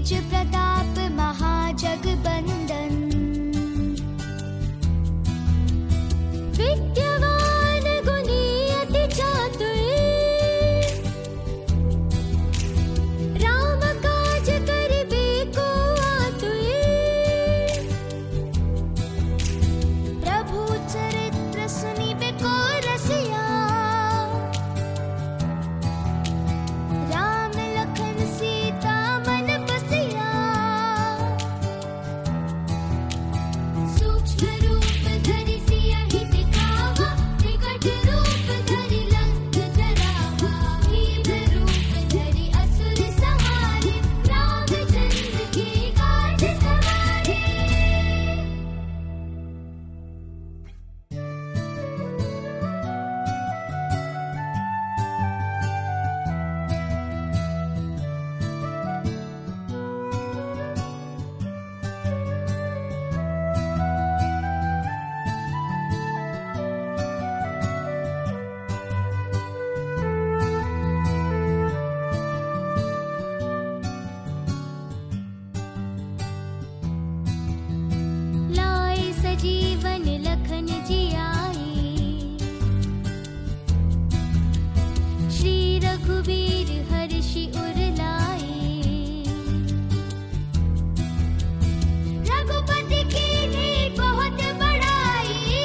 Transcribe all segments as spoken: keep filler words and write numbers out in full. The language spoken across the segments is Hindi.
तेज प्रताप महाजगबंदन। विद्यावान गुणी अति चातुर, राम काज करिबे को आतुर। प्रभु चरित्र सुनिबे को रसिया, राम लखन सीता मन बसिया। सूक्ष्म रूप धरि सियहि दिखावा, विकट रूप धरि लंक जरावा। भीम रूप धरि असुर संहारे, रामचंद्र की काज सवारे। लाए सजीवन लखन जियाए, श्री रघुवीर हर्षि उर लाए। रघुपति कीन्ही बहुत बड़ाई,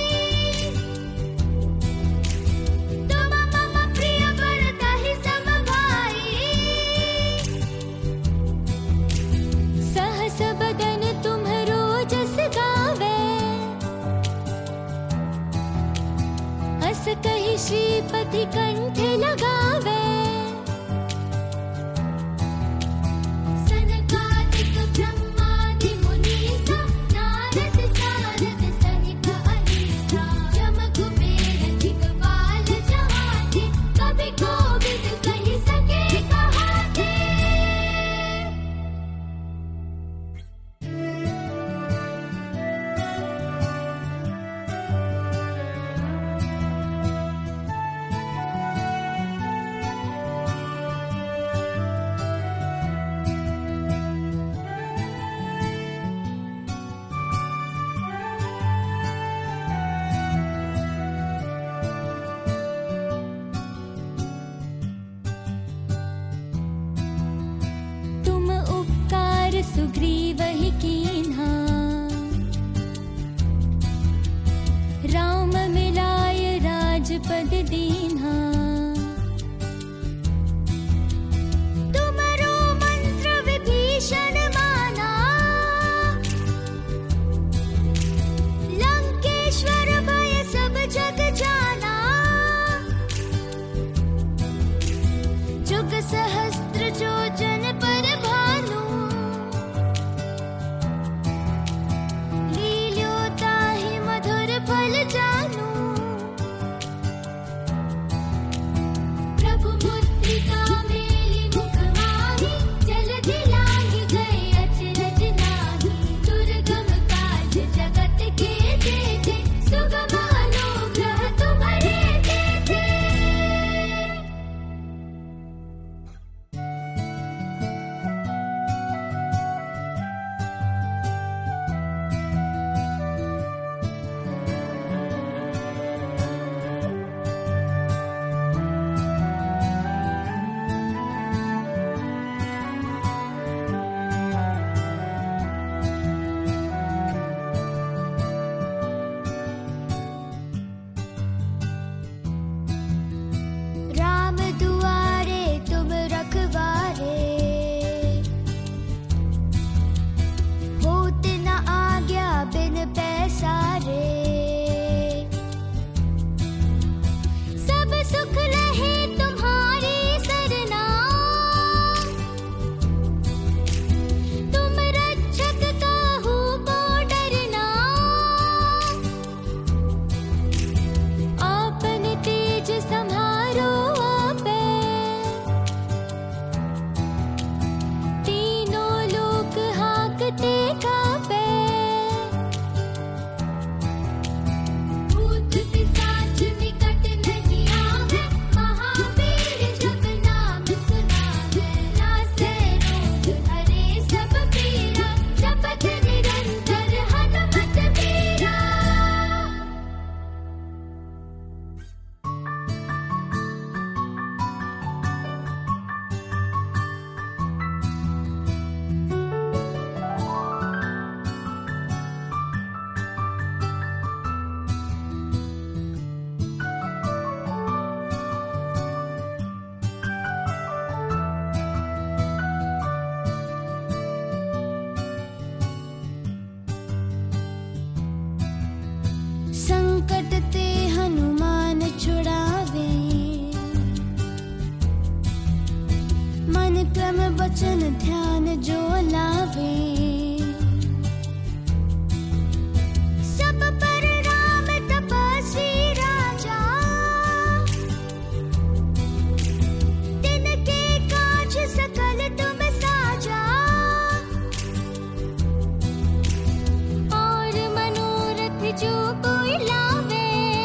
तुम मम प्रिय भरतहि सम भाई। सहस बदन तुम्हरो जस गावे, अस कहि श्रीपति कंठ लगावे। सनकादिक ब्रह्मादि मुनीसा, नारद सारद सहित अहिसा। जम कुबेर दिगपाल जहाते, कवि कोविद कहि सके कहाते। तुम उपकार सुग्रीवहि कीन्हा, राम मिलाय राजपद दीन्हा। तुमरो मंत्र विभीषण माना, लंकेश्वर भय सब जग जाना। जुग सहस्त्र जो जन पर भानु, धर्म वचन ध्यान जो लावे, सब पर राम तपस्वी राजा, तिनके काज सकल तुम साजा, और मनोरथ जो कोई लावे,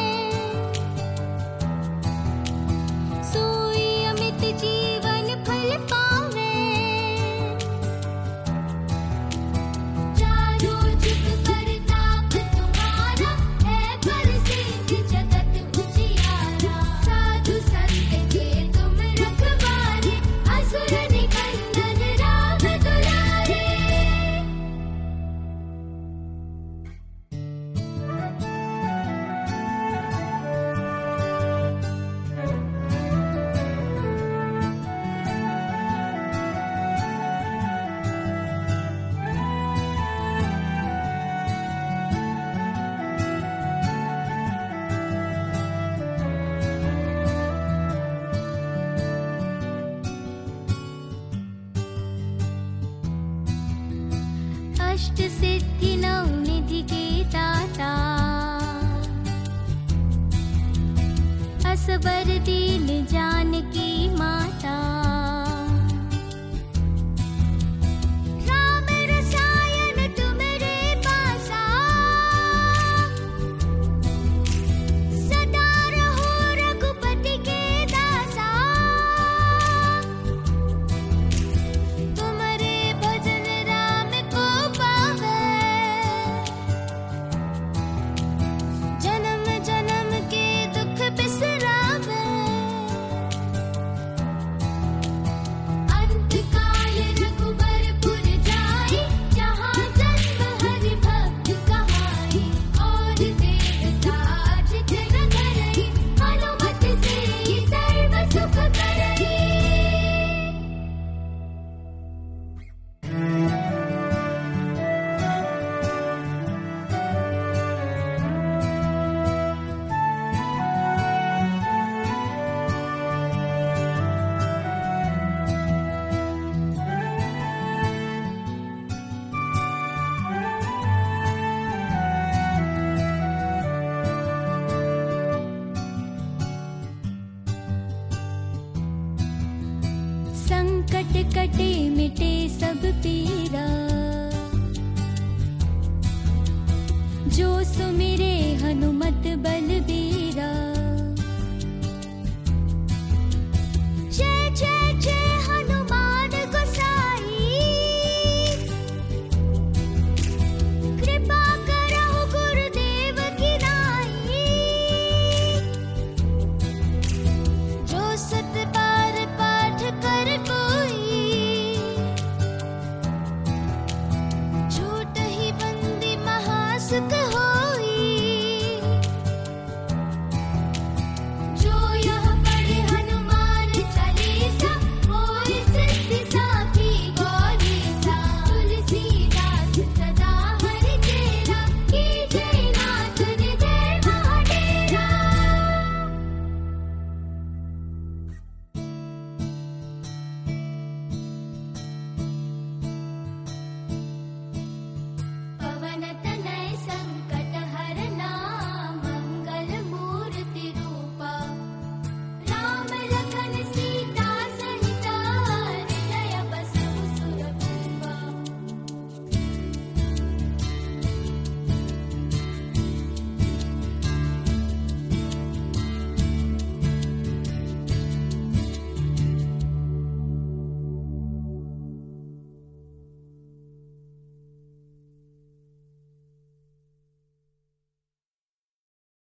सोई अमित जीवन फल पावे। चारों जुग परताप तुम्हारा, है प्रसिद्ध जगत उजियारा। साधु संत के तुम रखवारे, असुर निकंदन राम दुलारे। अष्ट सिद्धि नौ निधि के दाता, असबर दीन जानकी माता। राम रसायन तुमरे पासा, सदा रहो रघुपति के दासा। तुम्हारे भजन राम को पावे, जन्म जन्म के दुख बिसरावे। अंत काल रघुबरपुर जाई, जहाँ जन्म हरि भक्त कहाई। और देवता चित न धरई, हनुमत से सर्व सुख करई। संकट कटे मिटे सब पीरा, जो सुमिरे हनुमत बलबीरा।